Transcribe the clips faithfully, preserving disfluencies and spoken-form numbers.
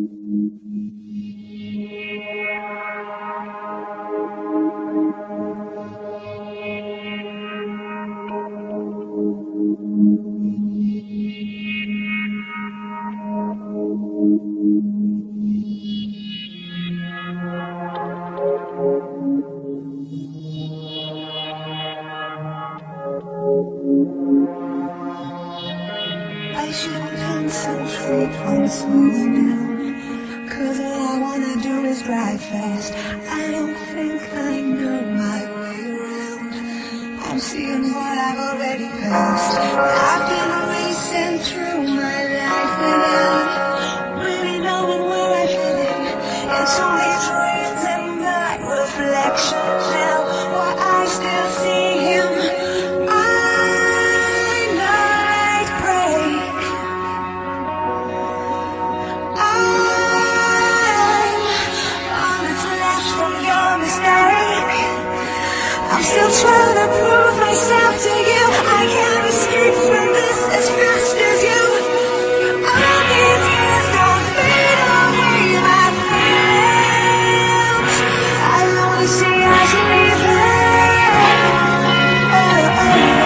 I should concentrate on slowing down, 'cause all I wanna do is drive fast. I don't think I know my way around. I'm seeing what I've already passed. I've been racing through my life without really knowing where I fit in. It's only dreams and my reflection now, why I still see him. I'm still trying to prove myself to you. I can't escape from this as fast as you. All these years don't fade away my feelings. I only see us leaving. Oh,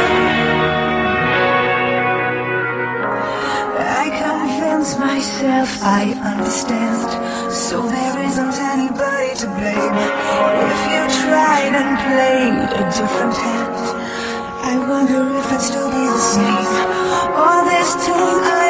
oh. I convince myself I understand, so there isn't anybody to blame. If you tried and played a different hand, I wonder if I'd still be the same. All this time I